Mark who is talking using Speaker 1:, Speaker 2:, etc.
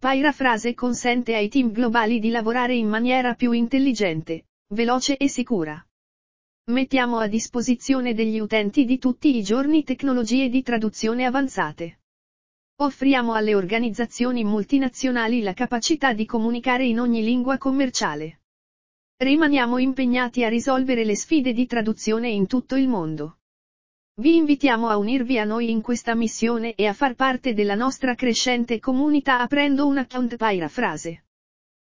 Speaker 1: Pyraphrase consente ai team globali di lavorare in maniera più intelligente, veloce e sicura. Mettiamo a disposizione degli utenti di tutti i giorni tecnologie di traduzione avanzate. Offriamo alle organizzazioni multinazionali la capacità di comunicare in ogni lingua commerciale. Rimaniamo impegnati a risolvere le sfide di traduzione in tutto il mondo. Vi invitiamo a unirvi a noi in questa missione e a far parte della nostra crescente comunità aprendo un account Pyraphrase.